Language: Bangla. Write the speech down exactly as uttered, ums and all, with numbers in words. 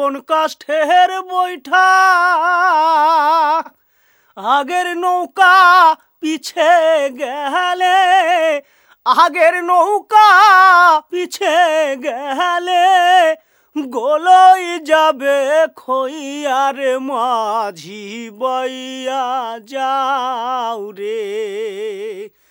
কোন কাষ্ঠের বৈঠা আগের নৌকা পিছে গেলে আগের নৌকা পিছে গেলে গোলই যাবে খইয়ার মাঝি বইয়া যাও রে।